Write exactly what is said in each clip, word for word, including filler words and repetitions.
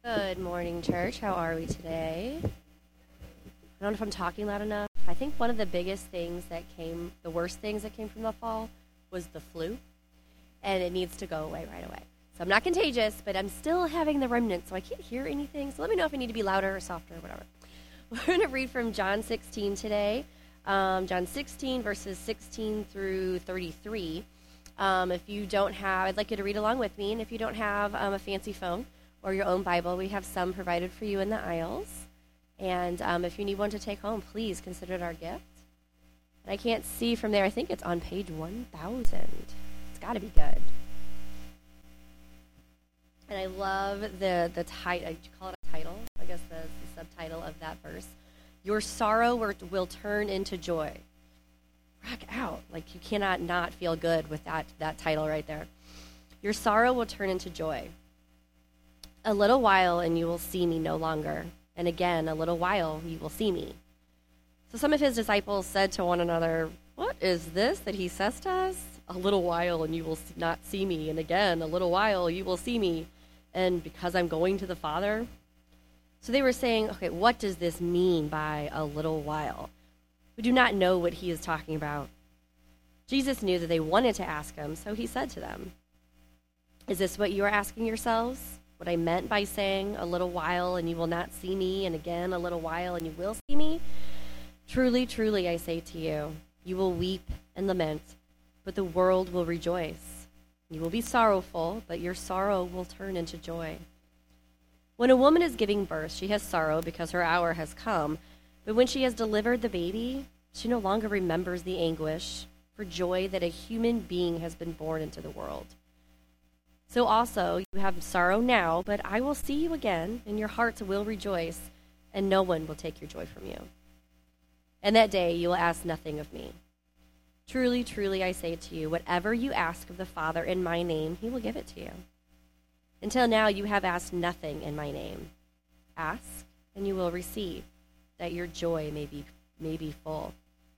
Good morning, church. How are we today? I don't know if I'm talking loud enough. I think one of the biggest things that came, the worst things that came from the fall was the flu, and it needs to go away right away. So I'm not contagious, but I'm still having the remnants, so I can't hear anything. So let me know if I need to be louder or softer or whatever. We're going to read from John sixteen today. Um, John sixteen, verses sixteen through thirty-three. Um, if you don't have, I'd like you to read along with me, and if you don't have um, a fancy phone or your own Bible, we have some provided for you in the aisles. And um, if you need one to take home, please consider it our gift. And I can't see from there. I think it's on page one thousand. It's got to be good. And I love the the title. Did you call it a title? I guess the, the subtitle of that verse. Your sorrow will turn into joy. Rock out. Like, you cannot not feel good with that, that title right there. Your sorrow will turn into joy. A little while and you will see me no longer. And again, a little while you will see me. So some of his disciples said to one another, what is this that he says to us? A little while and you will not see me. And again, a little while you will see me. And because I'm going to the Father. So they were saying, okay, what does this mean by a little while? We do not know what he is talking about. Jesus knew that they wanted to ask him, so he said to them, is this what you are asking yourselves? What I meant by saying a little while and you will not see me, and again a little while and you will see me? Truly, truly, I say to you, you will weep and lament, but the world will rejoice. You will be sorrowful, but your sorrow will turn into joy. When a woman is giving birth, she has sorrow because her hour has come, but when she has delivered the baby, she no longer remembers the anguish for joy that a human being has been born into the world. So also, you have sorrow now, but I will see you again, and your hearts will rejoice, and no one will take your joy from you. And that day you will ask nothing of me. Truly, truly, I say to you, whatever you ask of the Father in my name, he will give it to you. Until now you have asked nothing in my name. Ask, and you will receive, that your joy may be, may be full.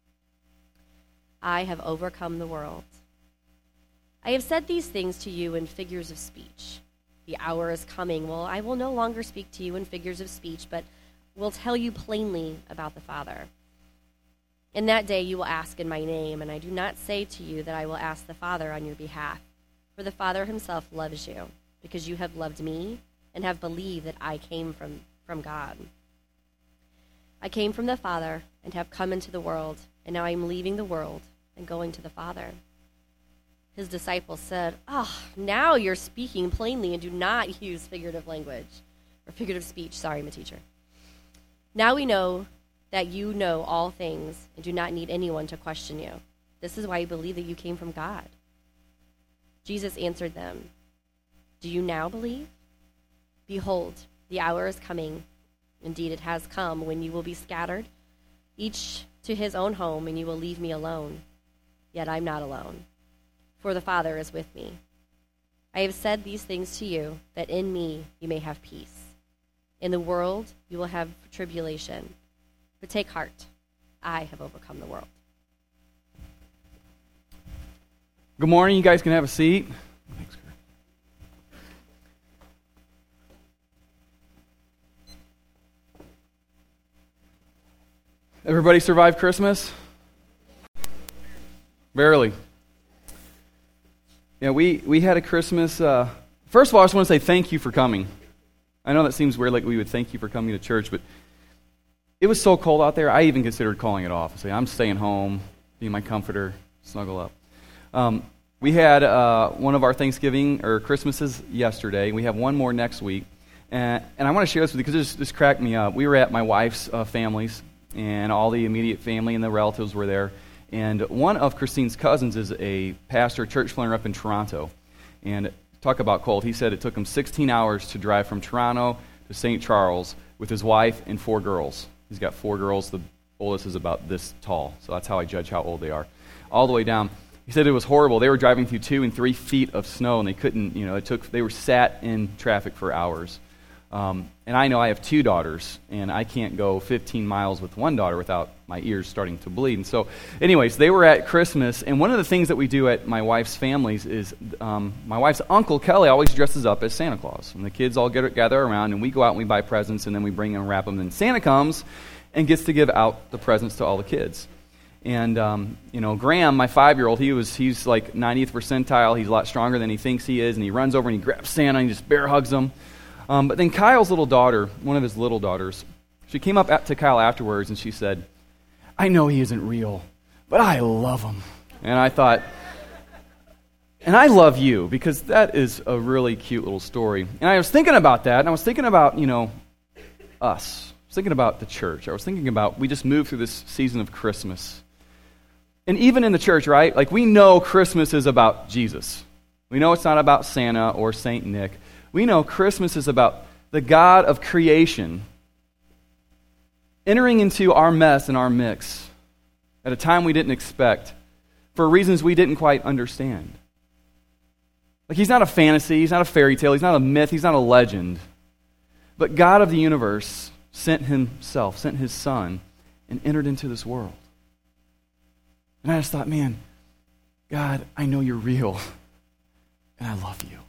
I have overcome the world. I have said these things to you in figures of speech. The hour is coming. Well, I will no longer speak to you in figures of speech, but will tell you plainly about the Father. In that day you will ask in my name, and I do not say to you that I will ask the Father on your behalf, for the Father himself loves you, because you have loved me and have believed that I came from, from God. I came from the Father and have come into the world, and now I am leaving the world and going to the Father. His disciples said, oh, now you're speaking plainly and do not use figurative language, or figurative speech. Sorry, I'm a teacher. Now we know that you know all things and do not need anyone to question you. This is why you believe that you came from God. Jesus answered them, do you now believe? Behold, the hour is coming. Indeed, it has come when you will be scattered, each to his own home, and you will leave me alone. Yet I'm not alone, for the Father is with me. I have said these things to you, that in me you may have peace. In the world you will have tribulation, but take heart, I have overcome the world. Good morning. You guys can have a seat. Thanks, Kurt. Everybody survive Christmas? Barely. Yeah, we, we had a Christmas. Uh, first of all, I just want to say thank you for coming. I know that seems weird, like we would thank you for coming to church, but it was so cold out there, I even considered calling it off. I say, I'm staying home, being my comforter, snuggle up. Um, we had uh, one of our Thanksgiving or Christmases yesterday. We have one more next week. And, and I want to share this with you because this, this cracked me up. We were at my wife's uh, family's, and all the immediate family and the relatives were there. And one of Christine's cousins is a pastor, church planter up in Toronto. And talk about cold. He said it took him sixteen hours to drive from Toronto to Saint Charles with his wife and four girls. He's got four girls. The oldest is about this tall. So that's how I judge how old they are. All the way down. He said it was horrible. They were driving through two and three feet of snow, and they couldn't, you know, it took, they were sat in traffic for hours. Um, and I know I have two daughters, and I can't go fifteen miles with one daughter without my ears starting to bleed. And so, anyways, they were at Christmas, and one of the things that we do at my wife's families is um, my wife's uncle, Kelly, always dresses up as Santa Claus. And the kids all get gather around, and we go out and we buy presents, and then we bring them and wrap them. And Santa comes and gets to give out the presents to all the kids. And, um, you know, Graham, my five-year-old, he was he's like ninetieth percentile. He's a lot stronger than he thinks he is, and he runs over and he grabs Santa and he just bear hugs him. Um, but then Kyle's little daughter, one of his little daughters, she came up to Kyle afterwards and she said, I know he isn't real, but I love him. And I thought, and I love you, because that is a really cute little story. And I was thinking about that, and I was thinking about, you know, us. I was thinking about the church. I was thinking about, we just moved through this season of Christmas. And even in the church, right, like we know Christmas is about Jesus. We know it's not about Santa or Saint Nick. We know Christmas is about the God of creation entering into our mess and our mix at a time we didn't expect for reasons we didn't quite understand. Like he's not a fantasy, he's not a fairy tale, he's not a myth, he's not a legend. But God of the universe sent himself, sent his son, and entered into this world. And I just thought, man, God, I know you're real, and I love you.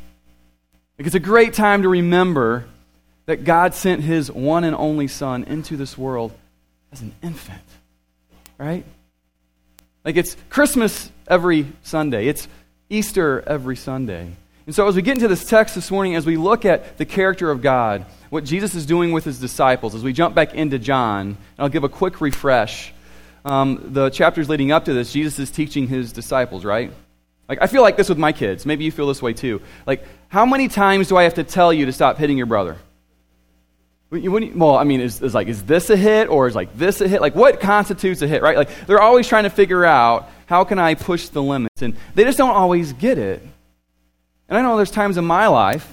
Like it's a great time to remember that God sent his one and only son into this world as an infant, right? Like it's Christmas every Sunday. It's Easter every Sunday. And so as we get into this text this morning, as we look at the character of God, what Jesus is doing with his disciples, as we jump back into John, and I'll give a quick refresh. Um, the chapters leading up to this, Jesus is teaching his disciples, right? Like, I feel like this with my kids. Maybe you feel this way too. Like, how many times do I have to tell you to stop hitting your brother? When you, when you, well, I mean, is, is like, is this a hit or is like this a hit? Like, what constitutes a hit, right? Like, they're always trying to figure out, how can I push the limits? And they just don't always get it. And I know there's times in my life,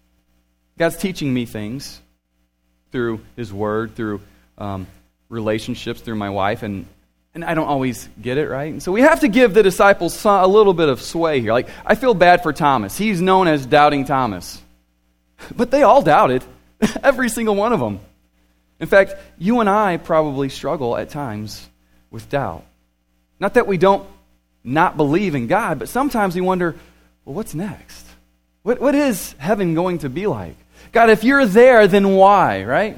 God's teaching me things through his word, through um, relationships, through my wife, and And I don't always get it, right? And so we have to give the disciples a little bit of sway here. Like, I feel bad for Thomas. He's known as Doubting Thomas. But they all doubted. Every single one of them. In fact, you and I probably struggle at times with doubt. Not that we don't not believe in God, but sometimes we wonder, well, what's next? What What is heaven going to be like? God, if you're there, then why, right?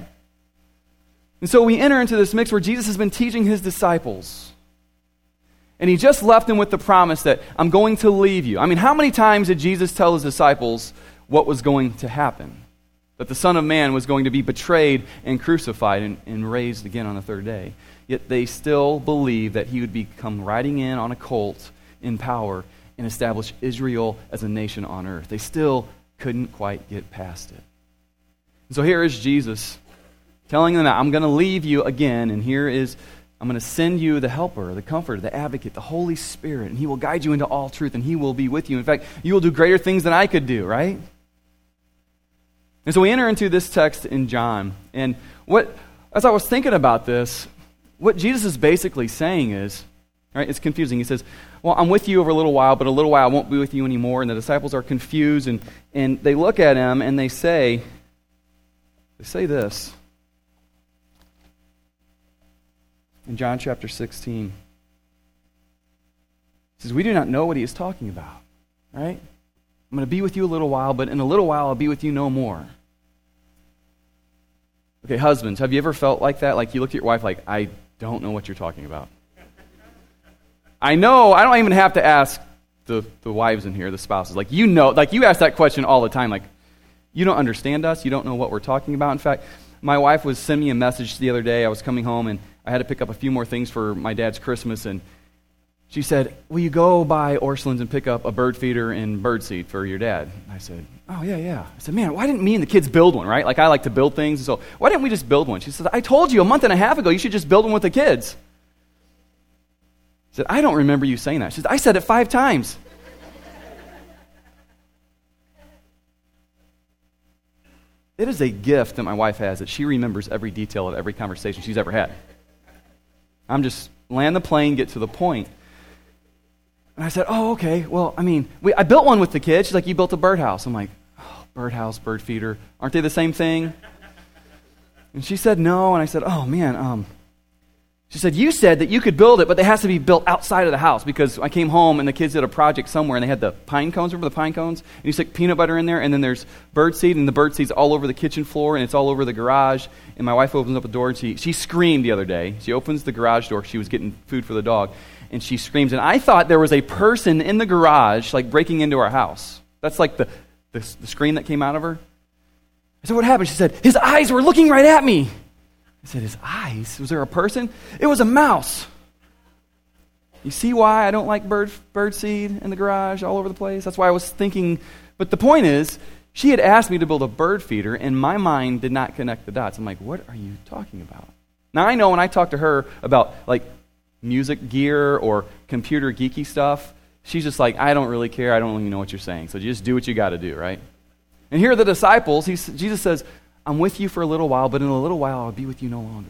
And so we enter into this mix where Jesus has been teaching his disciples. And he just left them with the promise that I'm going to leave you. I mean, how many times did Jesus tell his disciples what was going to happen? That the Son of Man was going to be betrayed and crucified and, and raised again on the third day. Yet they still believed that he would be come riding in on a colt in power and establish Israel as a nation on earth. They still couldn't quite get past it. And so here is Jesus telling them that I'm going to leave you again, and here is, I'm going to send you the helper, the comforter, the advocate, the Holy Spirit, and he will guide you into all truth, and he will be with you. In fact, you will do greater things than I could do, right? And so we enter into this text in John, and what, as I was thinking about this, what Jesus is basically saying is, right, it's confusing. He says, well, I'm with you over a little while, but a little while I won't be with you anymore, and the disciples are confused, and, and they look at him, and they say, they say this, in John chapter sixteen. He says, we do not know what he is talking about, right? I'm going to be with you a little while, but in a little while I'll be with you no more. Okay, husbands, have you ever felt like that? Like you look at your wife like, I don't know what you're talking about. I know, I don't even have to ask the, the wives in here, the spouses. Like you know, like you ask that question all the time. Like, you don't understand us, you don't know what we're talking about. In fact, my wife was sending me a message the other day. I was coming home and I had to pick up a few more things for my dad's Christmas, and she said, will you go by Orscheln's and pick up a bird feeder and bird seed for your dad? And I said, oh, yeah, yeah. I said, man, why didn't me and the kids build one, right? Like, I like to build things, and so why didn't we just build one? She said, I told you a month and a half ago you should just build one with the kids. I said, I don't remember you saying that. She said, I said it five times. It is a gift that my wife has that she remembers every detail of every conversation she's ever had. I'm just land the plane, get to the point. And I said, oh, okay, well, I mean, we, I built one with the kids. She's like, you built a birdhouse. I'm like, oh, birdhouse, bird feeder. Aren't they the same thing? And she said no, and I said, oh man, um, she said, you said that you could build it, but it has to be built outside of the house, because I came home and the kids did a project somewhere and they had the pine cones, remember the pine cones? And you stick peanut butter in there, and then there's bird seed, and the bird seed's all over the kitchen floor and it's all over the garage. And my wife opens up a door and she, she screamed the other day. She opens the garage door, she was getting food for the dog, and she screams. And I thought there was a person in the garage, like breaking into our house. That's like the, the, the scream that came out of her. I said, what happened? She said, his eyes were looking right at me. I said, his eyes? Was there a person? It was a mouse. You see why I don't like bird bird seed in the garage all over the place? That's why I was thinking. But the point is, she had asked me to build a bird feeder, and my mind did not connect the dots. I'm like, what are you talking about? Now, I know when I talk to her about, like, music gear or computer geeky stuff, she's just like, I don't really care. I don't even know what you're saying. So just do what you got to do, right? And here are the disciples. He's, Jesus says, I'm with you for a little while, but in a little while I'll be with you no longer.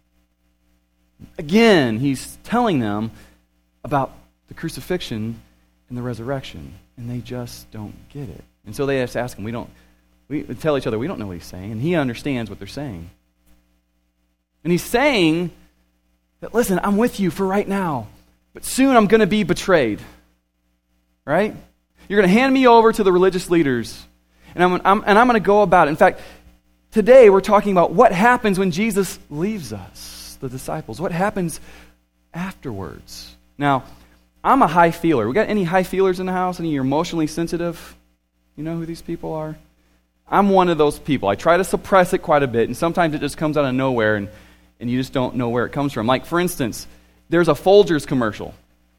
Again, he's telling them about the crucifixion and the resurrection, and they just don't get it. And so they just ask him, we don't, we tell each other, we don't know what he's saying, and he understands what they're saying. And he's saying that, listen, I'm with you for right now, but soon I'm going to be betrayed, right? You're going to hand me over to the religious leaders, and I'm, I'm, and I'm going to go about it. In fact, today we're talking about what happens when Jesus leaves us, the disciples. What happens afterwards? Now, I'm a high feeler. We got any high feelers in the house? Any emotionally sensitive? You know who these people are? I'm one of those people. I try to suppress it quite a bit, and sometimes it just comes out of nowhere, and, and you just don't know where it comes from. Like, for instance, there's a Folgers commercial.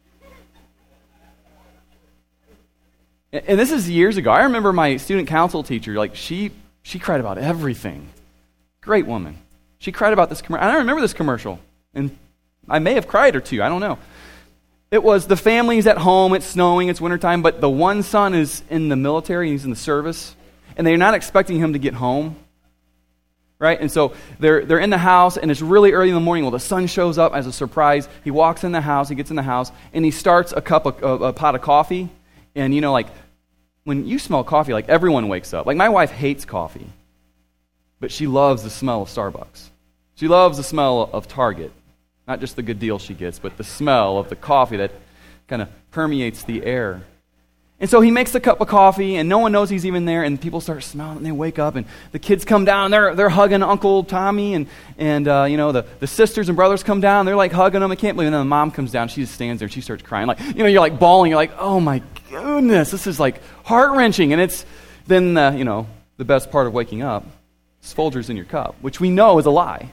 And this is years ago. I remember my student council teacher, like, she she cried about everything. Great woman. She cried about this commercial. I remember this commercial, and I may have cried or two. I don't know. It was the family's at home, it's snowing, it's wintertime, but the one son is in the military, he's in the service, and they're not expecting him to get home, right? And so they're they're in the house, and it's really early in the morning. Well, the son shows up as a surprise. He walks in the house, he gets in the house, and he starts a cup of a, a pot of coffee. And, you know, like, when you smell coffee, like, everyone wakes up. Like, my wife hates coffee, but she loves the smell of Starbucks. She loves the smell of Target. Not just the good deal she gets, but the smell of the coffee that kind of permeates the air. And so he makes a cup of coffee, and no one knows he's even there, and people start smelling, and they wake up, and the kids come down, they're they're hugging Uncle Tommy, and, and uh, you know, the, the sisters and brothers come down, they're like hugging them, I can't believe it. And then the mom comes down, she just stands there, and she starts crying. Like, you know, you're like bawling, you're like, oh my goodness, this is like heart-wrenching. And it's then, uh, you know, the best part of waking up is Folgers in your cup, which we know is a lie.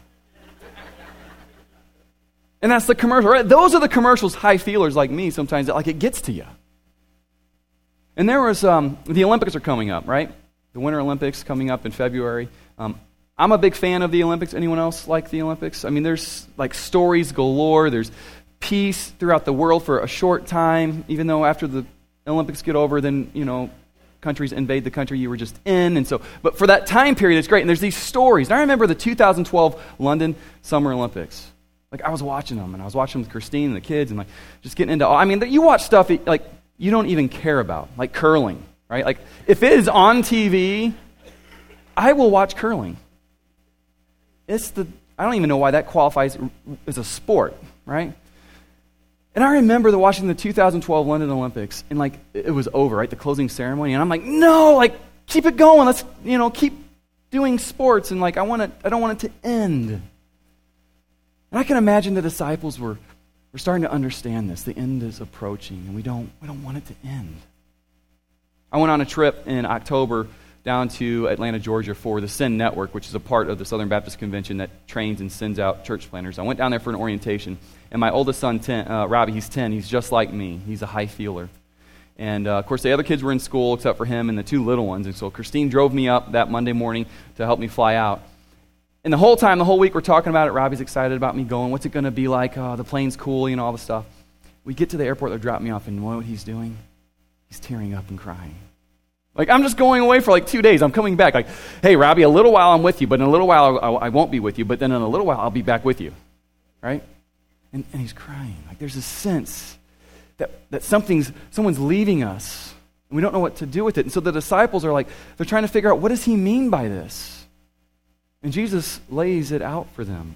And that's the commercial, right? Those are the commercials high feelers like me sometimes, that like it gets to you. And there was, um, the Olympics are coming up, right? The Winter Olympics coming up in February. Um, I'm a big fan of the Olympics. Anyone else like the Olympics? I mean, there's like stories galore. There's peace throughout the world for a short time, even though after the Olympics get over, then, you know, countries invade the country you were just in. And so, but for that time period, it's great. And there's these stories. And I remember the two thousand twelve London Summer Olympics. Like, I was watching them, and I was watching them with Christine and the kids, and like just getting into all. I mean, you watch stuff like you don't even care about, like curling, right? Like, if it is on T V, I will watch curling. It's the I don't even know why that qualifies as a sport, right? And I remember the watching the two thousand twelve London Olympics, and like it was over, right? The closing ceremony, and I'm like, no, like keep it going. Let's, you know, keep doing sports, and like I want it. I don't want it to end. And I can imagine the disciples were, were starting to understand this. The end is approaching, and we don't we don't want it to end. I went on a trip in October down to Atlanta, Georgia for the Send Network, which is a part of the Southern Baptist Convention that trains and sends out church planners. I went down there for an orientation, and my oldest son, ten, uh, Robbie, he's ten. He's just like me. He's a high feeler. And, uh, of course, the other kids were in school except for him and the two little ones. And so Christine drove me up that Monday morning to help me fly out. And the whole time, the whole week, we're talking about it. Robbie's excited about me going. What's it going to be like? Oh, the plane's cool, you know, all the stuff. We get to the airport, they're dropping me off, and you know what he's doing? He's tearing up and crying. Like, I'm just going away for like two days. I'm coming back. Like, hey, Robbie, a little while I'm with you, but in a little while I, I won't be with you, but then in a little while I'll be back with you. Right? And, and he's crying. Like, there's a sense that, that something's, someone's leaving us. And we don't know what to do with it. And so the disciples are like, they're trying to figure out, what does he mean by this? And Jesus lays it out for them.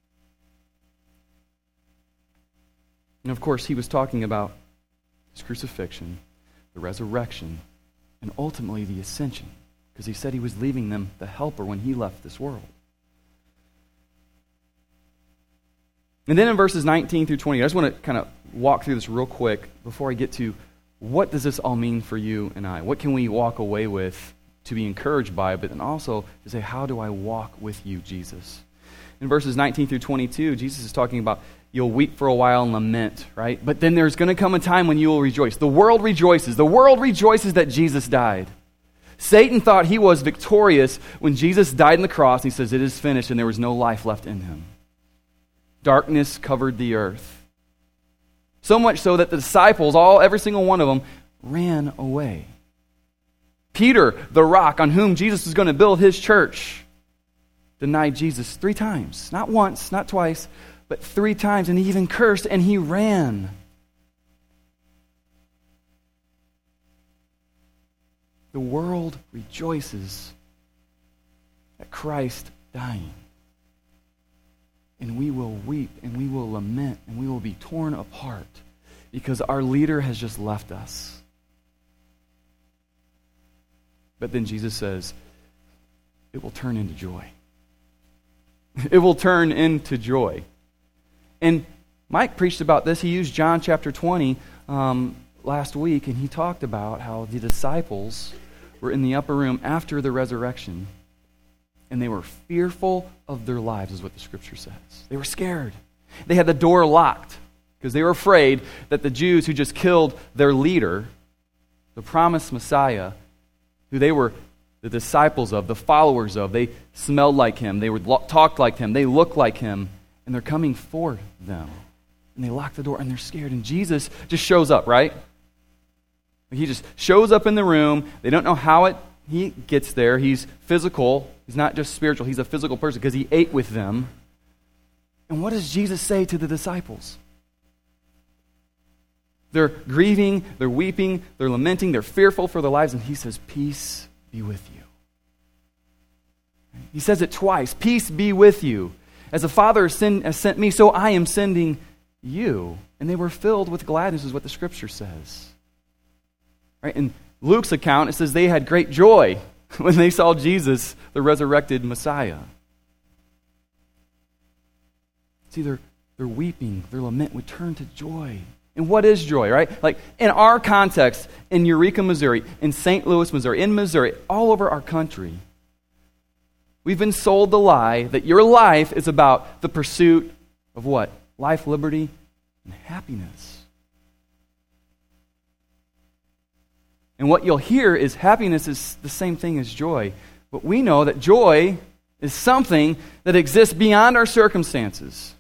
And of course, he was talking about his crucifixion, the resurrection, and ultimately the ascension, because he said he was leaving them the helper when he left this world. And then in verses nineteen through twenty, I just want to kind of walk through this real quick before I get to what does this all mean for you and I? What can we walk away with to be encouraged by, but then also to say, how do I walk with you, Jesus? In verses nineteen through twenty-two, Jesus is talking about you'll weep for a while and lament, right? But then there's going to come a time when you will rejoice. The world rejoices. The world rejoices that Jesus died. Satan thought he was victorious when Jesus died on the cross, and he says, it is finished, and there was no life left in him. Darkness covered the earth. So much so that the disciples, all every single one of them, ran away. Peter, the rock on whom Jesus was going to build his church, denied Jesus three times. Not once, not twice, but three times. And he even cursed and he ran. The world rejoices at Christ dying. And we will weep and we will lament and we will be torn apart because our leader has just left us. But then Jesus says, it will turn into joy. It will turn into joy. And Mike preached about this. He used John chapter twenty um, last week, and he talked about how the disciples were in the upper room after the resurrection, and they were fearful of their lives, is what the scripture says. They were scared. They had the door locked because they were afraid that the Jews who just killed their leader, the promised Messiah, who they were the disciples of, the followers of, they smelled like him, they would lo- talk like him, they looked like him, and they're coming for them. And they lock the door and they're scared. And Jesus just shows up, right? He just shows up in the room. They don't know how it he gets there. He's physical. He's not just spiritual. He's a physical person because he ate with them. And what does Jesus say to the disciples? They're grieving, they're weeping, they're lamenting, they're fearful for their lives, and he says, peace be with you. He says it twice, peace be with you. As the Father has sent me, so I am sending you. And they were filled with gladness, is what the scripture says. Right? In Luke's account, it says they had great joy when they saw Jesus, the resurrected Messiah. See, their, their weeping, their lament would turn to joy. And what is joy, right? Like in our context, in Eureka, Missouri, in Saint Louis, Missouri, in Missouri, all over our country, we've been sold the lie that your life is about the pursuit of what? Life, liberty, and happiness. And what you'll hear is happiness is the same thing as joy. But we know that joy is something that exists beyond our circumstances.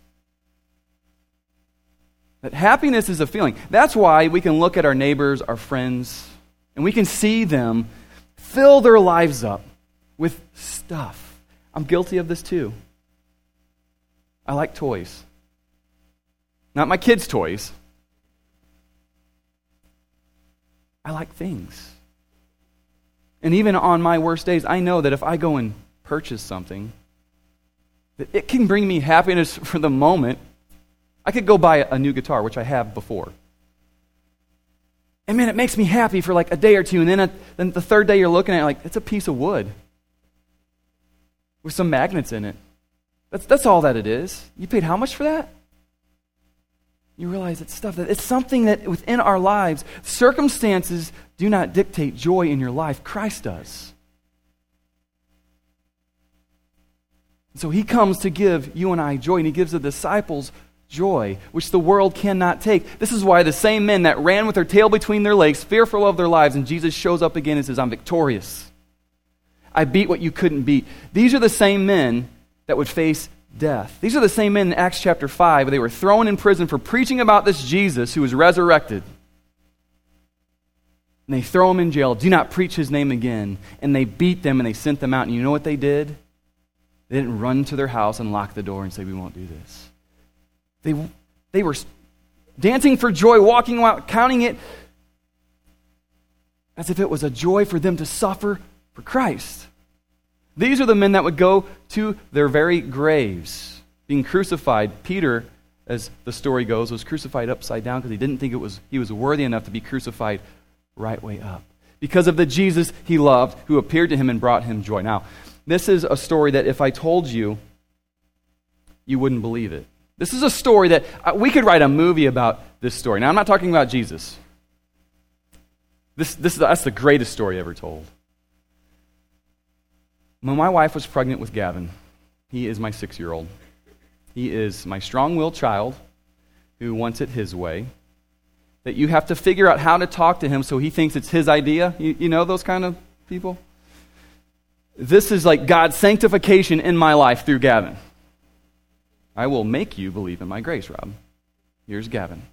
That happiness is a feeling. That's why we can look at our neighbors, our friends, and we can see them fill their lives up with stuff. I'm guilty of this too. I like toys. Not my kids' toys. I like things. And even on my worst days, I know that if I go and purchase something, that it can bring me happiness for the moment. I could go buy a new guitar, which I have before. And man, it makes me happy for like a day or two, and then, a, then the third day you're looking at it like, it's a piece of wood with some magnets in it. That's, that's all that it is. You paid how much for that? You realize it's stuff that it's something that within our lives, circumstances do not dictate joy in your life. Christ does. So he comes to give you and I joy, and he gives the disciples joy, which the world cannot take. This is why the same men that ran with their tail between their legs, fearful of their lives, and Jesus shows up again and says, I'm victorious. I beat what you couldn't beat. These are the same men that would face death. These are the same men in Acts chapter five where they were thrown in prison for preaching about this Jesus who was resurrected. And they throw him in jail. Do not preach his name again. And they beat them and they sent them out. And you know what they did? They didn't run to their house and lock the door and say, we won't do this. They, they were dancing for joy, walking out, counting it as if it was a joy for them to suffer for Christ. These are the men that would go to their very graves, being crucified. Peter, as the story goes, was crucified upside down because he didn't think it was he was worthy enough to be crucified right way up, because of the Jesus he loved, who appeared to him and brought him joy. Now, this is a story that if I told you, you wouldn't believe it. This is a story that uh, we could write a movie about this story. Now, I'm not talking about Jesus. This, this that's the greatest story ever told. When my wife was pregnant with Gavin, he is my six-year-old. He is my strong-willed child who wants it his way, that you have to figure out how to talk to him so he thinks it's his idea. You, you know those kind of people? This is like God's sanctification in my life through Gavin. I will make you believe in my grace, Rob. Here's Gavin.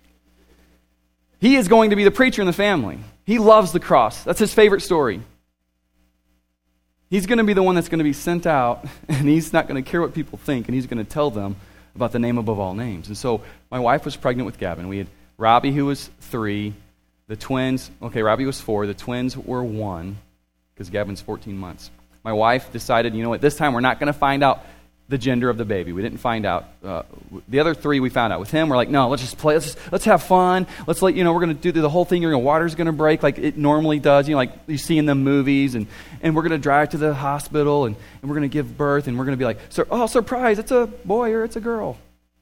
He is going to be the preacher in the family. He loves the cross. That's his favorite story. He's going to be the one that's going to be sent out, and he's not going to care what people think, and he's going to tell them about the name above all names. And so my wife was pregnant with Gavin. We had Robbie, who was three. The twins, okay, Robbie was four. The twins were one, because Gavin's fourteen months. My wife decided, you know what, this time we're not going to find out the gender of the baby. We didn't find out. Uh, the other three we found out. With him, we're like, no, let's just play. Let's just, let's have fun. Let's let you know we're going to do the whole thing. Your water's going to break like it normally does. You know, like you see in the movies, and, and we're going to drive to the hospital, and, and we're going to give birth, and we're going to be like, oh, surprise! It's a boy or it's a girl.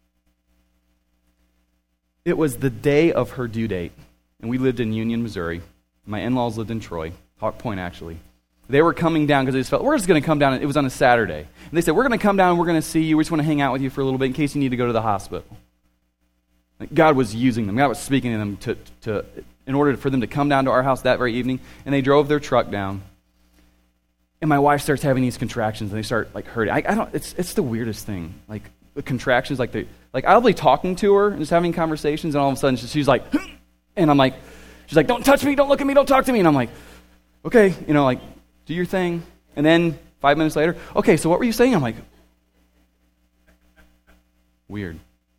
It was the day of her due date, and we lived in Union, Missouri. My in-laws lived in Troy, Hawk Point, actually. They were coming down because they just felt, we're just going to come down. It was on a Saturday. And they said, we're going to come down and we're going to see you. We just want to hang out with you for a little bit in case you need to go to the hospital. Like God was using them. God was speaking to them to, to, in order for them to come down to our house that very evening. And they drove their truck down. And my wife starts having these contractions, and they start like hurting. I, I don't. It's it's the weirdest thing. Like the contractions, like the like I'll be talking to her and just having conversations, and all of a sudden she's like, and I'm like, she's like, don't touch me, don't look at me, don't talk to me, and I'm like, okay, you know, like. Do your thing. And then five minutes later, okay, so what were you saying? I'm like, weird.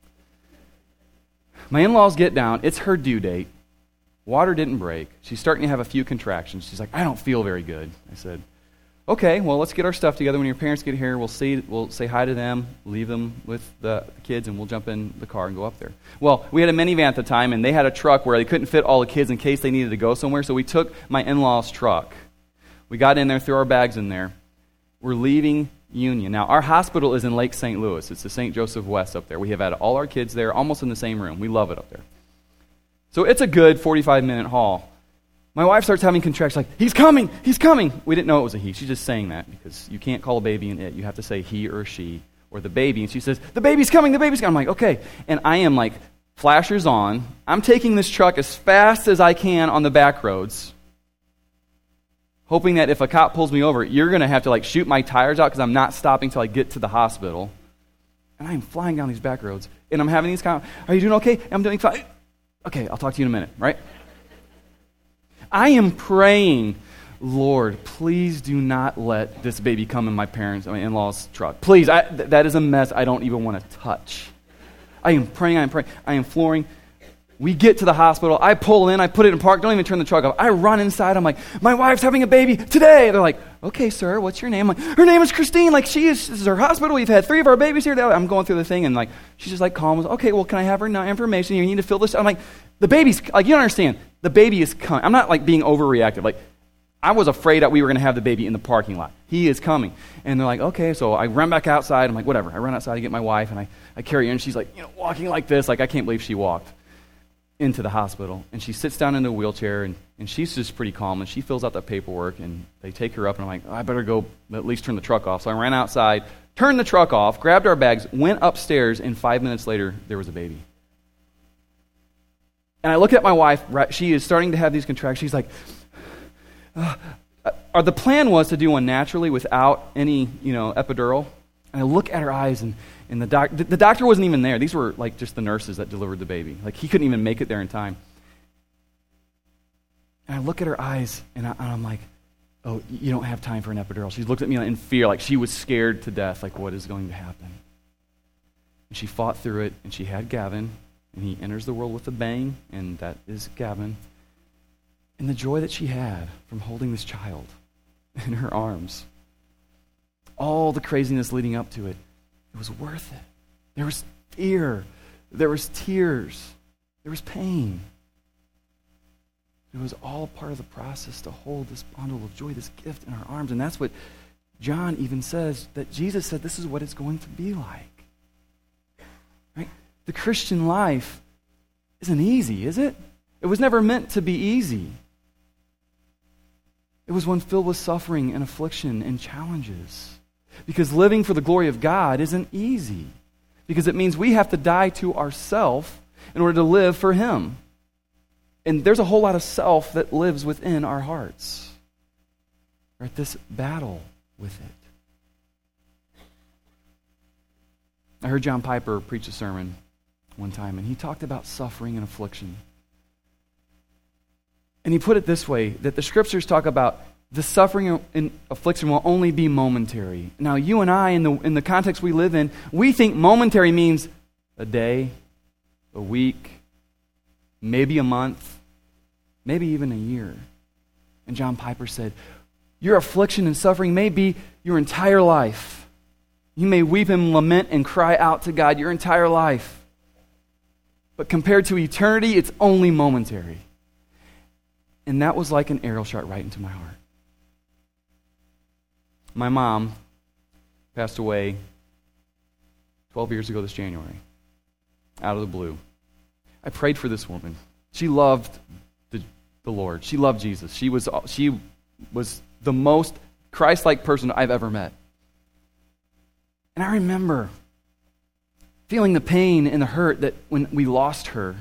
My in-laws get down. It's her due date. Water didn't break. She's starting to have a few contractions. She's like, I don't feel very good. I said, okay, well, let's get our stuff together. When your parents get here, we'll see. We'll say hi to them, leave them with the, the kids, and we'll jump in the car and go up there. Well, we had a minivan at the time, and they had a truck where they couldn't fit all the kids in case they needed to go somewhere, so we took my in-laws' truck. We got in there, threw our bags in there. We're leaving Union. Now, our hospital is in Lake Saint Louis. It's the Saint Joseph West up there. We have had all our kids there, almost in the same room. We love it up there. So it's a good forty-five minute haul. My wife starts having contractions like, he's coming, he's coming. We didn't know it was a he. She's just saying that because you can't call a baby an it. You have to say he or she or the baby. And she says, the baby's coming, the baby's coming. I'm like, okay. And I am like, flashers on. I'm taking this truck as fast as I can on the back roads, hoping that if a cop pulls me over, you're going to have to like shoot my tires out because I'm not stopping till I get to the hospital. And I'm flying down these back roads, and I'm having these kind of, are you doing okay? I'm doing fine. Okay, I'll talk to you in a minute, right? I am praying, Lord, please do not let this baby come in my parents' my in-laws' truck. Please, I, th- that is a mess I don't even want to touch. I am praying, I am praying, I am flooring. We get to the hospital. I pull in. I put it in park. Don't even turn the truck off. I run inside. I'm like, my wife's having a baby today. They're like, okay, sir, what's your name? I'm like, her name is Christine. Like, she is, this is her hospital. We've had three of our babies here. I'm going through the thing, and like, she's just like calm. Okay, well, can I have her information? You need to fill this. I'm like, the baby's, like, you don't understand. The baby is coming. I'm not like being overreactive. Like, I was afraid that we were going to have the baby in the parking lot. He is coming. And they're like, okay, so I run back outside. I'm like, whatever. I run outside to get my wife, and I, I carry her, and she's like, you know, walking like this. Like, I can't believe she walked into the hospital, and she sits down in a wheelchair, and, and she's just pretty calm, and she fills out the paperwork, and they take her up, and I'm like, oh, I better go at least turn the truck off. So I ran outside, turned the truck off, grabbed our bags, went upstairs, and five minutes later, there was a baby. And I look at my wife, right, she is starting to have these contractions. She's like, uh, uh, the plan was to do one naturally without any, you know, epidural. And I look at her eyes, and And the, doc, the, the doctor wasn't even there. These were like just the nurses that delivered the baby. Like he couldn't even make it there in time. And I look at her eyes, and, I, and I'm like, oh, you don't have time for an epidural. She looked at me in fear, like she was scared to death, like what is going to happen? And she fought through it, and she had Gavin, and he enters the world with a bang, and that is Gavin. And the joy that she had from holding this child in her arms, all the craziness leading up to it, it was worth it. There was fear. There was tears. There was pain. It was all part of the process to hold this bundle of joy, this gift in our arms. And that's what John even says, that Jesus said this is what it's going to be like. Right? The Christian life isn't easy, is it? It was never meant to be easy. It was one filled with suffering and affliction and challenges. Because living for the glory of God isn't easy. Because it means we have to die to ourselves in order to live for Him. And there's a whole lot of self that lives within our hearts. We're at this battle with it. I heard John Piper preach a sermon one time, and he talked about suffering and affliction. And he put it this way, that the scriptures talk about the suffering and affliction will only be momentary. Now, you and I, in the in the context we live in, we think momentary means a day, a week, maybe a month, maybe even a year. And John Piper said, your affliction and suffering may be your entire life. You may weep and lament and cry out to God your entire life. But compared to eternity, it's only momentary. And that was like an arrow shot right into my heart. My mom passed away twelve years ago this January, out of the blue. I prayed for this woman. She loved the, the Lord. She loved Jesus. She was, she was the most Christ-like person I've ever met. And I remember feeling the pain and the hurt that when we lost her.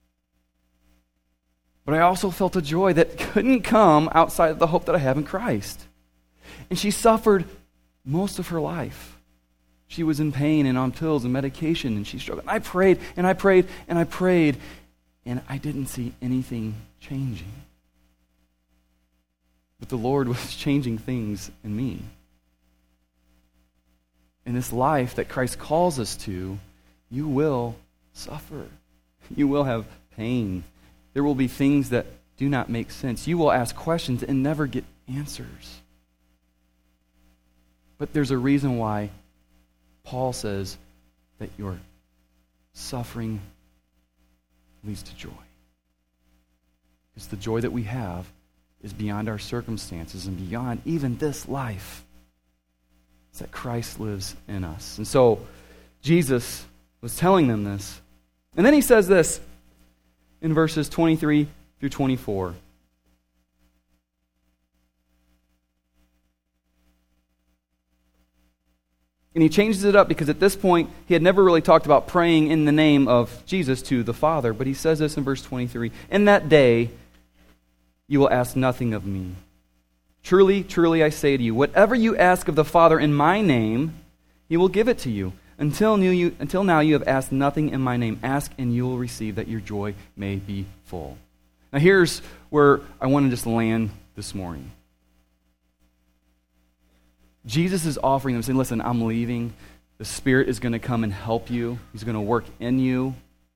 But I also felt a joy that couldn't come outside of the hope that I have in Christ. And she suffered most of her life. She was in pain and on pills and medication, and she struggled. And I prayed, and I prayed, and I prayed, and I didn't see anything changing. But the Lord was changing things in me. In this life that Christ calls us to, you will suffer. You will have pain. There will be things that do not make sense. You will ask questions and never get answers. But there's a reason why Paul says that your suffering leads to joy. Because the joy that we have is beyond our circumstances and beyond even this life. It's that Christ lives in us. And so Jesus was telling them this. And then he says this in verses twenty-three through twenty-four. And he changes it up because at this point, he had never really talked about praying in the name of Jesus to the Father. But he says this in verse twenty-three. In that day, you will ask nothing of me. Truly, truly, I say to you, whatever you ask of the Father in my name, he will give it to you. Until, new you, until now you have asked nothing in my name. Ask and you will receive, that your joy may be full. Now here's where I want to just land this morning. Jesus is offering them, saying, listen, I'm leaving. The Spirit is going to come and help you. He's going to work in you.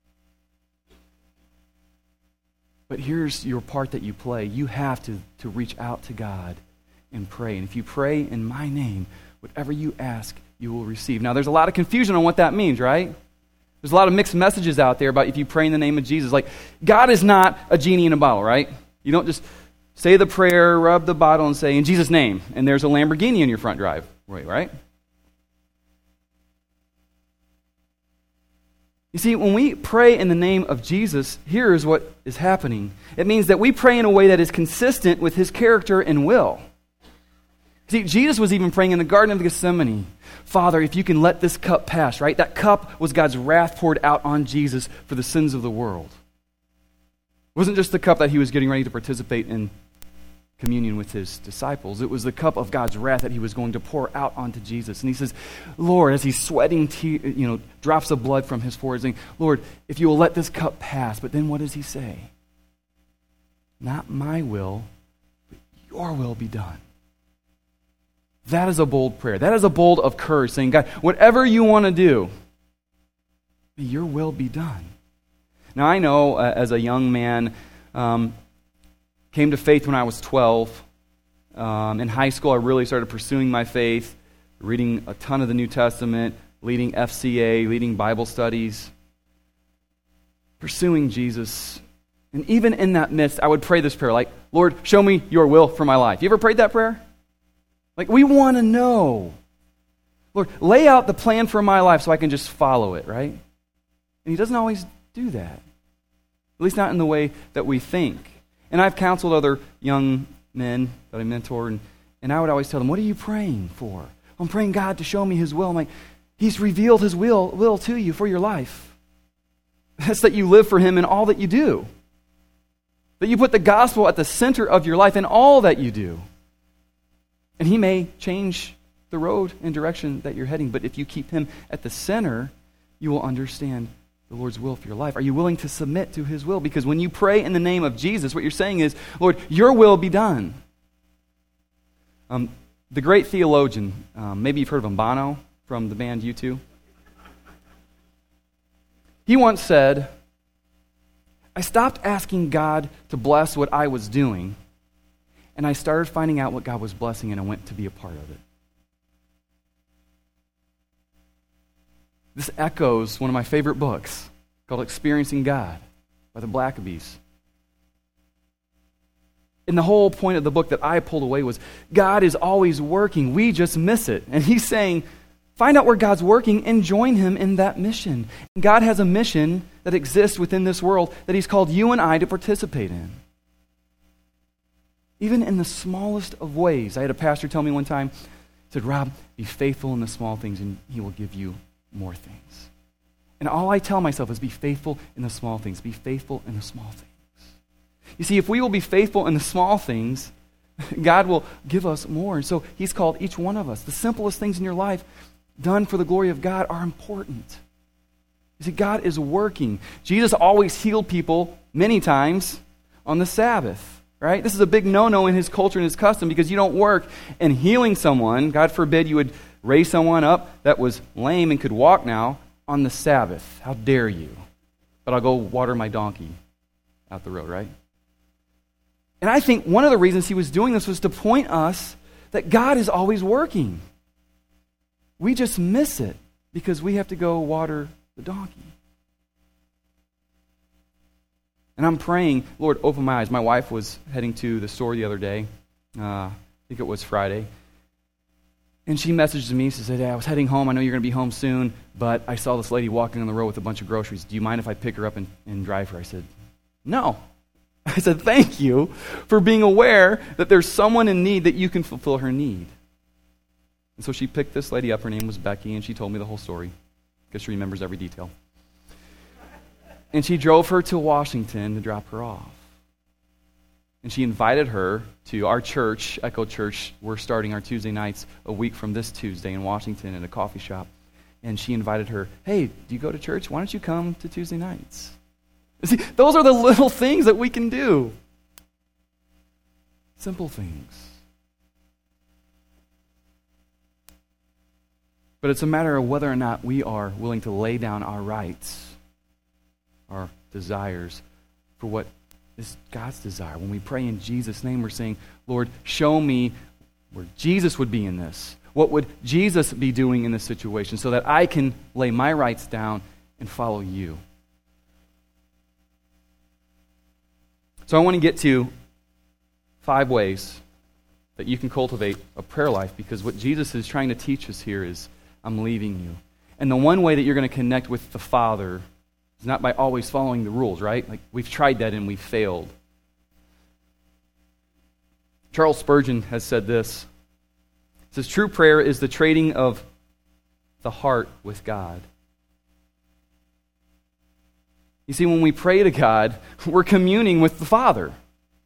But here's your part that you play. You have to, to reach out to God and pray. And if you pray in my name, whatever you ask, you will receive. Now, there's a lot of confusion on what that means, right? There's a lot of mixed messages out there about if you pray in the name of Jesus. Like, God is not a genie in a bottle, right? You don't just say the prayer, rub the bottle, and say, in Jesus' name, and there's a Lamborghini in your front driveway, right? You see, when we pray in the name of Jesus, here is what is happening. It means that we pray in a way that is consistent with his character and will. See, Jesus was even praying in the Garden of Gethsemane, Father, if you can let this cup pass, right? That cup was God's wrath poured out on Jesus for the sins of the world. It wasn't just the cup that he was getting ready to participate in communion with his disciples. It was the cup of God's wrath that he was going to pour out onto Jesus. And he says, Lord, as he's sweating te- you know, drops of blood from his forehead, saying, Lord, if you will let this cup pass. But then what does he say? Not my will, but your will be done. That is a bold prayer. That is a bold of courage, saying, God, whatever you want to do, may your will be done. Now, I know uh, as a young man, um, Came to faith when I was twelve. Um, in high school, I really started pursuing my faith, reading a ton of the New Testament, leading F C A, leading Bible studies, pursuing Jesus. And even in that midst, I would pray this prayer, like, Lord, show me your will for my life. You ever prayed that prayer? Like, we want to know. Lord, lay out the plan for my life so I can just follow it, right? And he doesn't always do that. At least not in the way that we think. And I've counseled other young men that I mentor, and, and I would always tell them, what are you praying for? I'm praying God to show me his will. I'm like, he's revealed his will, will to you for your life. That's that you live for him in all that you do. That you put the gospel at the center of your life in all that you do. And he may change the road and direction that you're heading, but if you keep him at the center, you will understand the Lord's will for your life. Are you willing to submit to his will? Because when you pray in the name of Jesus, what you're saying is, Lord, your will be done. Um, the great theologian, um, maybe you've heard of him, Bono, from the band U two. He once said, I stopped asking God to bless what I was doing, and I started finding out what God was blessing, and I went to be a part of it. This echoes one of my favorite books called Experiencing God by the Blackabees. And the whole point of the book that I pulled away was God is always working. We just miss it. And he's saying, find out where God's working and join him in that mission. And God has a mission that exists within this world that he's called you and I to participate in. Even in the smallest of ways. I had a pastor tell me one time, he said, Rob, be faithful in the small things and he will give you more things. And all I tell myself is be faithful in the small things. Be faithful in the small things. You see, if we will be faithful in the small things, God will give us more. And so he's called each one of us. The simplest things in your life done for the glory of God are important. You see, God is working. Jesus always healed people many times on the Sabbath, right? This is a big no-no in his culture and his custom because you don't work in healing someone. God forbid you would raise someone up that was lame and could walk now on the Sabbath. How dare you? But I'll go water my donkey out the road, right? And I think one of the reasons he was doing this was to point us that God is always working. We just miss it because we have to go water the donkey. And I'm praying, Lord, open my eyes. My wife was heading to the store the other day. Uh, I think it was Friday. And she messaged me. She said, hey, I was heading home. I know you're going to be home soon, but I saw this lady walking on the road with a bunch of groceries. Do you mind if I pick her up and, and drive her? I said, no. I said, thank you for being aware that there's someone in need that you can fulfill her need. And so she picked this lady up. Her name was Becky, and she told me the whole story because she remembers every detail. And she drove her to Washington to drop her off. And she invited her to our church, Echo Church. We're starting our Tuesday nights a week from this Tuesday in Washington at a coffee shop. And she invited her, hey, do you go to church? Why don't you come to Tuesday nights? See, those are the little things that we can do. Simple things. But it's a matter of whether or not we are willing to lay down our rights, our desires, for what is God's desire. When we pray in Jesus' name, we're saying, Lord, show me where Jesus would be in this. What would Jesus be doing in this situation so that I can lay my rights down and follow you? So I want to get to five ways that you can cultivate a prayer life, because what Jesus is trying to teach us here is, I'm leaving you. And the one way that you're going to connect with the Father is not by always following the rules, right? Like, we've tried that and we've failed. Charles Spurgeon has said this. He says, true prayer is the trading of the heart with God. You see, when we pray to God, we're communing with the Father.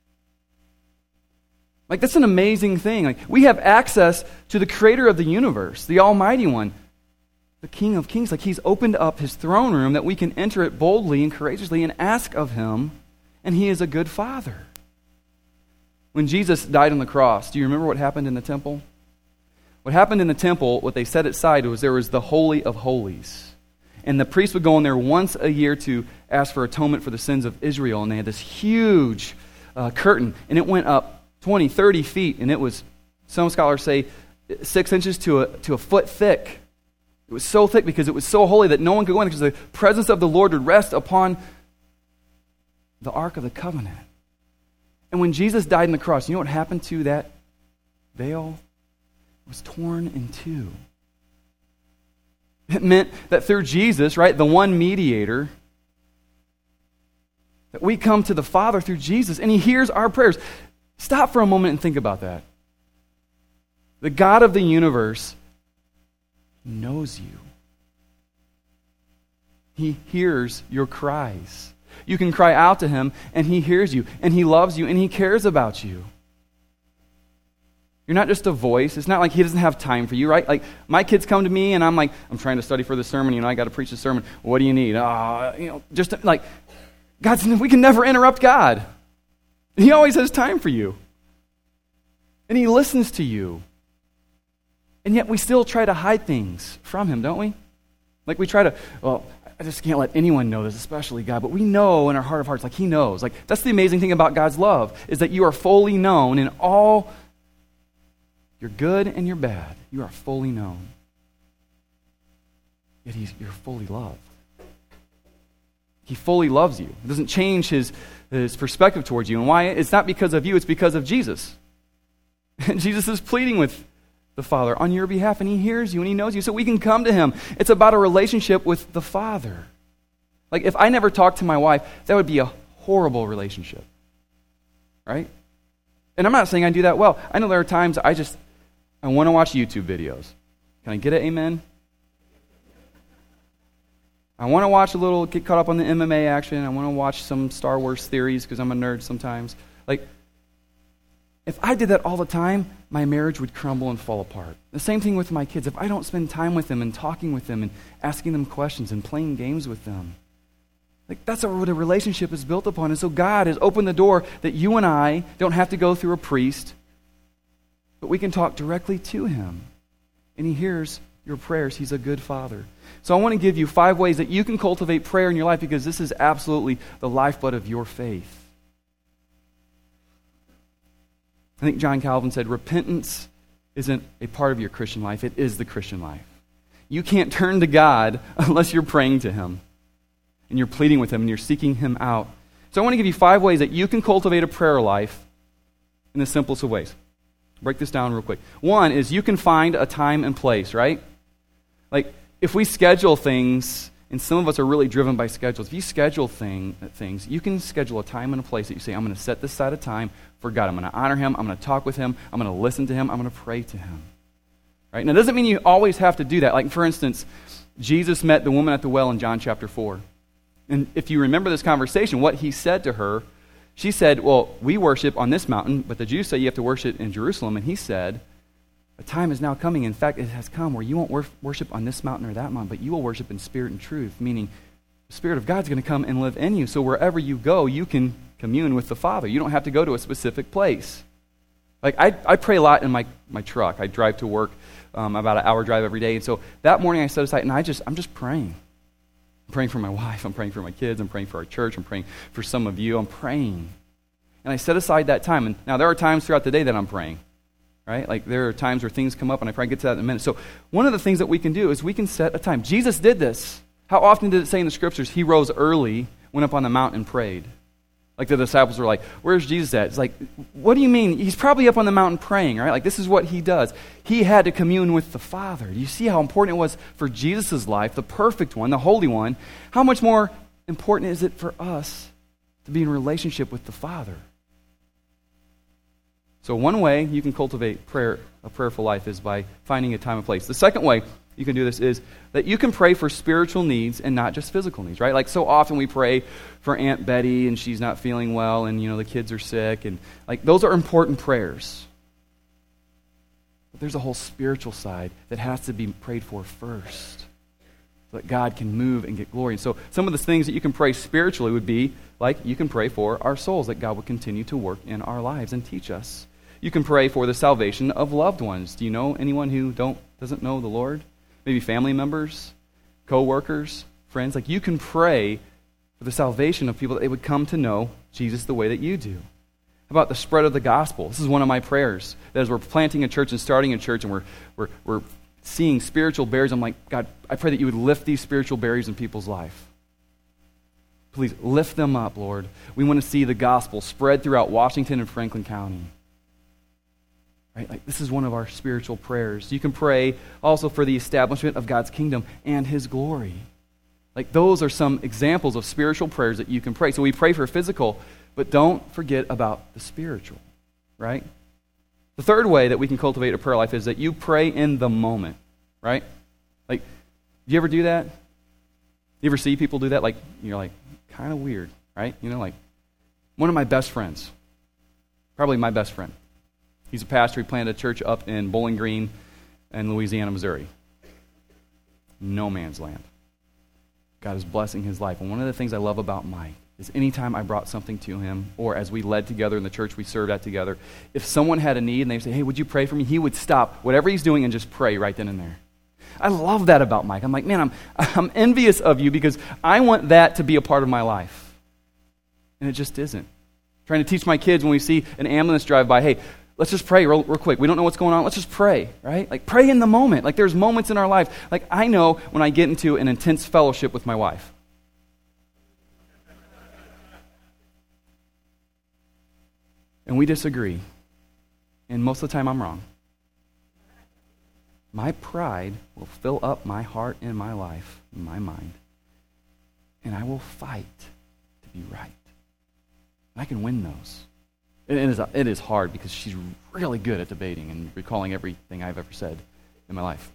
Like, that's an amazing thing. Like, we have access to the creator of the universe, the Almighty One, the King of Kings. Like, he's opened up his throne room that we can enter it boldly and courageously and ask of him, and he is a good Father. When Jesus died on the cross, do you remember what happened in the temple? What happened in the temple, what they set aside was there was the Holy of Holies. And the priest would go in there once a year to ask for atonement for the sins of Israel. And they had this huge uh, curtain, and it went up twenty, thirty feet, and it was, some scholars say, six inches to a, to a foot thick. It was so thick because it was so holy that no one could go in because the presence of the Lord would rest upon the Ark of the Covenant. And when Jesus died on the cross, you know what happened to that veil? It was torn in two. It meant that through Jesus, right, the one mediator, that we come to the Father through Jesus, and he hears our prayers. Stop for a moment and think about that. The God of the universe knows you. He hears your cries. You can cry out to him, and he hears you, and he loves you, and he cares about you. You're not just a voice. It's not like he doesn't have time for you, right? Like, my kids come to me, and I'm like, I'm trying to study for the sermon, you know, I got to preach the sermon. What do you need? Uh, you know, just like, God's, we can never interrupt God. He always has time for you. And he listens to you. And yet we still try to hide things from him, don't we? Like we try to, well, I just can't let anyone know this, especially God. But we know in our heart of hearts, like he knows. Like that's the amazing thing about God's love, is that you are fully known in all your good and your bad. You are fully known. Yet he's, you're fully loved. He fully loves you. It doesn't change his, his perspective towards you. And why? It's not because of you, it's because of Jesus. And Jesus is pleading with the Father on your behalf, and he hears you and he knows you, so we can come to him. It's about a relationship with the Father. Like if I never talked to my wife, that would be a horrible relationship. Right? And I'm not saying I do that well. I know there are times I just, I want to watch YouTube videos. Can I get an amen? I want to watch a little, get caught up on the M M A action. I want to watch some Star Wars theories because I'm a nerd sometimes. Like, if I did that all the time, my marriage would crumble and fall apart. The same thing with my kids. If I don't spend time with them and talking with them and asking them questions and playing games with them, like that's what a relationship is built upon. And so God has opened the door that you and I don't have to go through a priest, but we can talk directly to him. And he hears your prayers. He's a good Father. So I want to give you five ways that you can cultivate prayer in your life, because this is absolutely the lifeblood of your faith. I think John Calvin said, repentance isn't a part of your Christian life, it is the Christian life. You can't turn to God unless you're praying to him, and you're pleading with him, and you're seeking him out. So I want to give you five ways that you can cultivate a prayer life in the simplest of ways. Break this down real quick. One is you can find a time and place, right? Like, if we schedule things, and some of us are really driven by schedules, if you schedule thing, things, you can schedule a time and a place that you say, I'm going to set this aside of time for God. I'm going to honor him. I'm going to talk with him. I'm going to listen to him. I'm going to pray to him. Right? Now, it doesn't mean you always have to do that. Like, for instance, Jesus met the woman at the well in John chapter four. And if you remember this conversation, what he said to her, she said, well, we worship on this mountain, but the Jews say you have to worship in Jerusalem. And he said, a time is now coming. In fact, it has come where you won't wor- worship on this mountain or that mountain, but you will worship in spirit and truth, meaning the Spirit of God's going to come and live in you. So wherever you go, you can commune with the Father. You don't have to go to a specific place. Like, I, I pray a lot in my, my truck. I drive to work um, about an hour drive every day. And so that morning I set aside, and I just, I'm just praying. I'm praying for my wife. I'm praying for my kids. I'm praying for our church. I'm praying for some of you. I'm praying. And I set aside that time. And now there are times throughout the day that I'm praying. Right? Like there are times where things come up, and I probably get to that in a minute. So one of the things that we can do is we can set a time. Jesus did this. How often did it say in the scriptures he rose early, went up on the mountain and prayed? Like the disciples were like, where's Jesus at? It's like, what do you mean? He's probably up on the mountain praying, right? Like this is what he does. He had to commune with the Father. Do you see how important it was for Jesus' life, the perfect one, the holy one? How much more important is it for us to be in relationship with the Father? So one way you can cultivate prayer, a prayerful life, is by finding a time and place. The second way you can do this is that you can pray for spiritual needs and not just physical needs, right? Like so often we pray for Aunt Betty and she's not feeling well and, you know, the kids are sick. And like those are important prayers. But there's a whole spiritual side that has to be prayed for first, so that God can move and get glory. And so some of the things that you can pray spiritually would be like you can pray for our souls, that God would continue to work in our lives and teach us. You can pray for the salvation of loved ones. Do you know anyone who don't doesn't know the Lord? Maybe family members, co-workers, friends. Like you can pray for the salvation of people, that they would come to know Jesus the way that you do. How about the spread of the gospel? This is one of my prayers. That as we're planting a church and starting a church and we're, we're, we're seeing spiritual barriers, I'm like, God, I pray that you would lift these spiritual barriers in people's life. Please lift them up, Lord. We want to see the gospel spread throughout Washington and Franklin County. Right? Like, this is one of our spiritual prayers. You can pray also for the establishment of God's kingdom and his glory. Like, those are some examples of spiritual prayers that you can pray. So we pray for physical, but don't forget about the spiritual, right? The third way that we can cultivate a prayer life is that you pray in the moment, right? Like, do you ever do that? You ever see people do that? Like, you're like, kind of weird, right? You know, like, one of my best friends, probably my best friend, he's a pastor. He planted a church up in Bowling Green in Louisiana, Missouri. No man's land. God is blessing his life. And one of the things I love about Mike is anytime I brought something to him, or as we led together in the church we served at together, if someone had a need and they say, hey, would you pray for me? He would stop whatever he's doing and just pray right then and there. I love that about Mike. I'm like, man, I'm I'm envious of you because I want that to be a part of my life. And it just isn't. Trying to teach my kids when we see an ambulance drive by, hey, let's just pray real, real quick. We don't know what's going on. Let's just pray, right? Like, pray in the moment. Like, there's moments in our life. Like, I know when I get into an intense fellowship with my wife. And we disagree. And most of the time I'm wrong. My pride will fill up my heart and my life, and my mind. And I will fight to be right. And I can win those. It is, it is hard because she's really good at debating and recalling everything I've ever said in my life.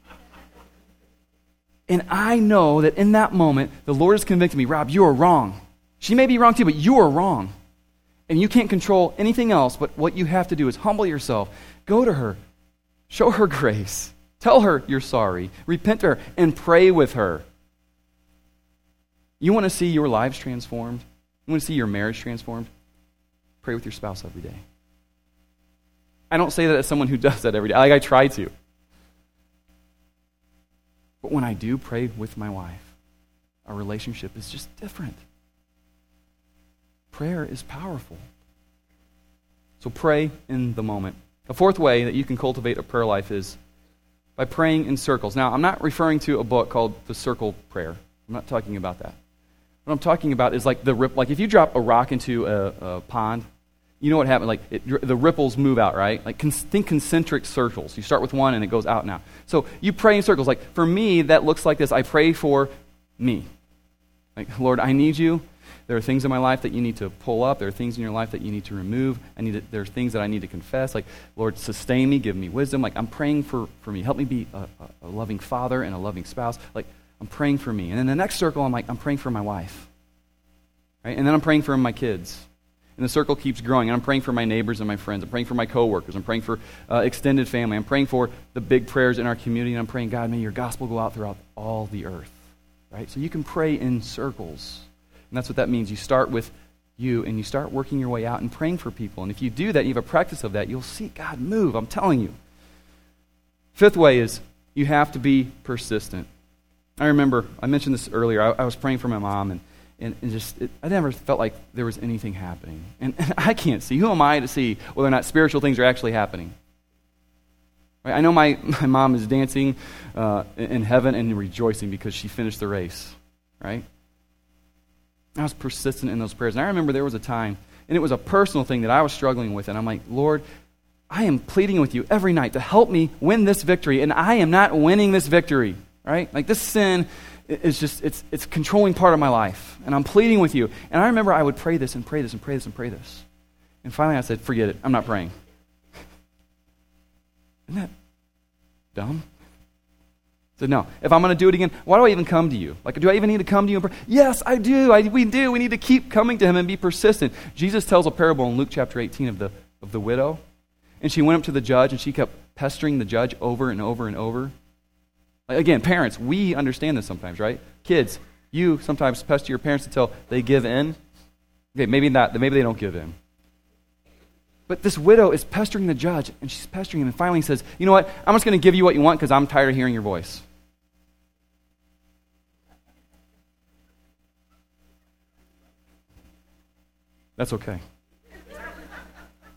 And I know that in that moment, the Lord is convicting me, Rob, you are wrong. She may be wrong too, but you are wrong. And you can't control anything else, but what you have to do is humble yourself. Go to her. Show her grace. Tell her you're sorry. Repent to her and pray with her. You want to see your lives transformed? You want to see your marriage transformed? Pray with your spouse every day. I don't say that as someone who does that every day. Like, I try to. But when I do pray with my wife, our relationship is just different. Prayer is powerful. So pray in the moment. A fourth way that you can cultivate a prayer life is by praying in circles. Now, I'm not referring to a book called The Circle Prayer. I'm not talking about that. What I'm talking about is like the rip. Like if you drop a rock into a, a pond, you know what happens? Like it, the ripples move out, right? Like con- think concentric circles. You start with one and it goes out now. So you pray in circles. Like for me, that looks like this. I pray for me. Like, Lord, I need you. There are things in my life that you need to pull up. There are things in your life that you need to remove. I need to, there are things that I need to confess. Like, Lord, sustain me, give me wisdom. Like, I'm praying for, for me. Help me be a, a, a loving father and a loving spouse. Like, I'm praying for me. And in the next circle, I'm like, I'm praying for my wife. Right? And then I'm praying for my kids. And the circle keeps growing. And I'm praying for my neighbors and my friends. I'm praying for my coworkers. I'm praying for uh, extended family. I'm praying for the big prayers in our community. And I'm praying, God, may your gospel go out throughout all the earth. Right? So you can pray in circles. And that's what that means. You start with you, and you start working your way out and praying for people. And if you do that, and you have a practice of that, you'll see God move. I'm telling you. Fifth way is you have to be persistent. I remember, I mentioned this earlier, I, I was praying for my mom, and, and, and just it, I never felt like there was anything happening. And, and I can't see. Who am I to see whether or not spiritual things are actually happening? Right? I know my, my mom is dancing uh, in heaven and rejoicing because she finished the race. Right? I was persistent in those prayers. And I remember there was a time, and it was a personal thing that I was struggling with, and I'm like, Lord, I am pleading with you every night to help me win this victory, and I am not winning this victory, right? Like this sin is just, it's it's controlling part of my life, and I'm pleading with you. And I remember I would pray this and pray this and pray this and pray this. And finally I said, forget it, I'm not praying. Isn't that dumb? I said, no, if I'm going to do it again, why do I even come to you? Like, do I even need to come to you and pray? Yes, I do. I, we do. We need to keep coming to him and be persistent. Jesus tells a parable in Luke chapter eighteen of the of the widow. And she went up to the judge, and she kept pestering the judge over and over and over. Like, again, parents, we understand this sometimes, right? Kids, you sometimes pester your parents until they give in. Okay, maybe not. Maybe they don't give in. But this widow is pestering the judge, and she's pestering him, and finally says, you know what? I'm just going to give you what you want because I'm tired of hearing your voice. That's okay.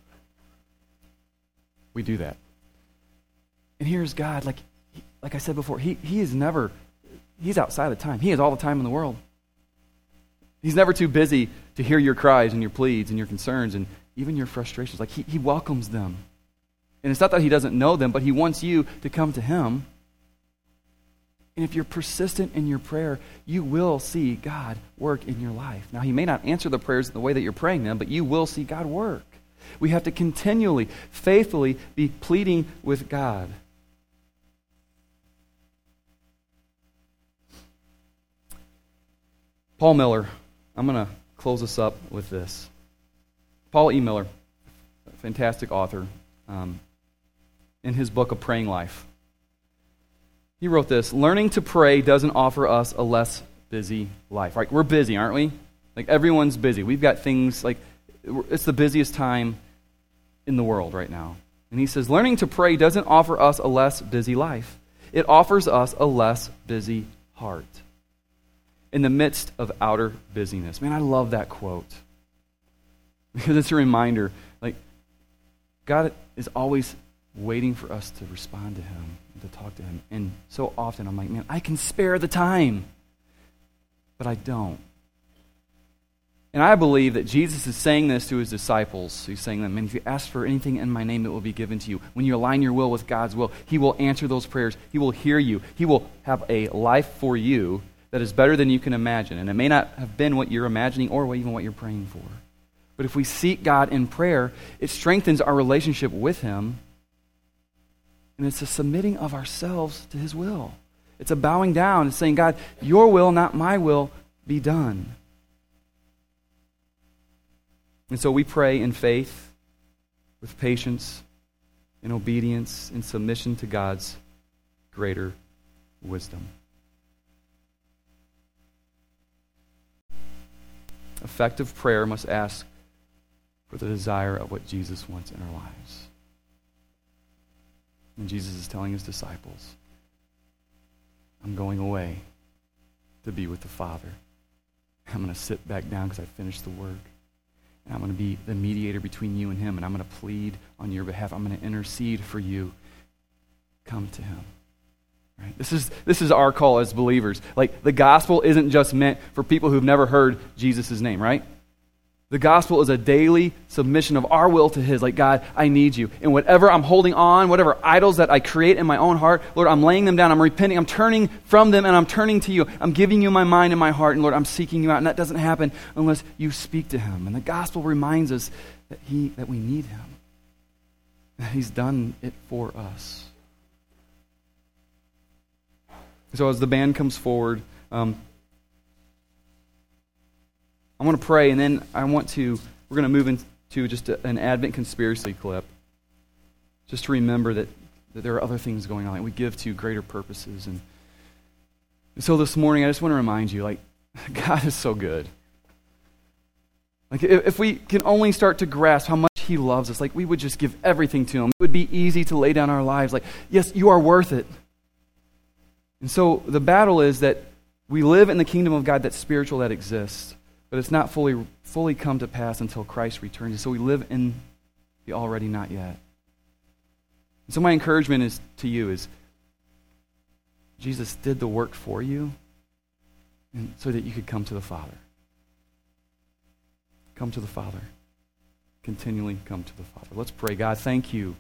we do that. And here's God, like like I said before, he, he is never, he's outside of time. He has all the time in the world. He's never too busy to hear your cries and your pleads and your concerns and even your frustrations. Like he, he welcomes them. And it's not that he doesn't know them, but he wants you to come to him. And if you're persistent in your prayer, you will see God work in your life. Now, he may not answer the prayers in the way that you're praying them, but you will see God work. We have to continually, faithfully be pleading with God. Paul Miller, I'm going to close us up with this. Paul E. Miller, a fantastic author, um, in his book, A Praying Life, he wrote this: learning to pray doesn't offer us a less busy life. Right? We're busy, aren't we? Like, everyone's busy. We've got things, like, it's the busiest time in the world right now. And he says, learning to pray doesn't offer us a less busy life. It offers us a less busy heart in the midst of outer busyness. Man, I love that quote. Because it's a reminder, like, God is always waiting for us to respond to him, to talk to him. And so often I'm like, man, I can spare the time, but I don't. And I believe that Jesus is saying this to his disciples. He's saying that, man, if you ask for anything in my name, it will be given to you. When you align your will with God's will, he will answer those prayers. He will hear you. He will have a life for you that is better than you can imagine. And it may not have been what you're imagining or even what you're praying for. But if we seek God in prayer, it strengthens our relationship with him. And it's a submitting of ourselves to his will. It's a bowing down and saying, God, your will, not my will, be done. And so we pray in faith, with patience, in obedience, in submission to God's greater wisdom. Effective prayer must ask for the desire of what Jesus wants in our lives. And Jesus is telling his disciples, I'm going away to be with the Father. I'm going to sit back down because I finished the work. And I'm going to be the mediator between you and him, and I'm going to plead on your behalf. I'm going to intercede for you. Come to him. Right? This is this is our call as believers. Like, the gospel isn't just meant for people who've never heard Jesus' name, right? The gospel is a daily submission of our will to his. Like, God, I need you. And whatever I'm holding on, whatever idols that I create in my own heart, Lord, I'm laying them down. I'm repenting. I'm turning from them, and I'm turning to you. I'm giving you my mind and my heart. And Lord, I'm seeking you out. And that doesn't happen unless you speak to him. And the gospel reminds us that he that we need him. That he's done it for us. So as the band comes forward, um, I want to pray, and then I want to, we're going to move into just a, an Advent conspiracy clip, just to remember that, that there are other things going on. Like, we give to greater purposes. And, and so this morning, I just want to remind you, like, God is so good. Like, if, if we can only start to grasp how much he loves us, like, we would just give everything to him. It would be easy to lay down our lives. Like, yes, you are worth it. And so the battle is that we live in the kingdom of God that's spiritual, that exists, but it's not fully fully come to pass until Christ returns. And so we live in the already not yet. And so my encouragement is to you is, Jesus did the work for you, and so that you could come to the Father. Come to the Father. Continually come to the Father. Let's pray. God, thank you,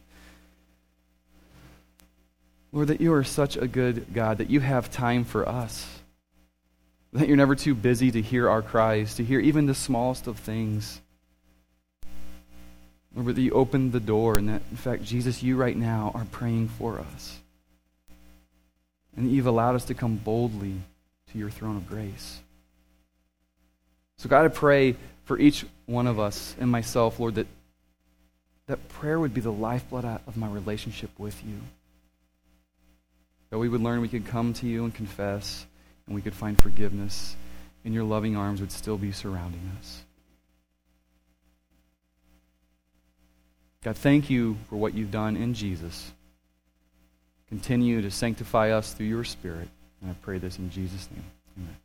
Lord, that you are such a good God, that you have time for us, that you're never too busy to hear our cries, to hear even the smallest of things. Lord, that you opened the door, and that, in fact, Jesus, you right now are praying for us. And that you've allowed us to come boldly to your throne of grace. So God, I pray for each one of us and myself, Lord, that, that prayer would be the lifeblood of my relationship with you. That we would learn we could come to you and confess, and we could find forgiveness, and your loving arms would still be surrounding us. God, thank you for what you've done in Jesus. Continue to sanctify us through your Spirit, and I pray this in Jesus' name. Amen.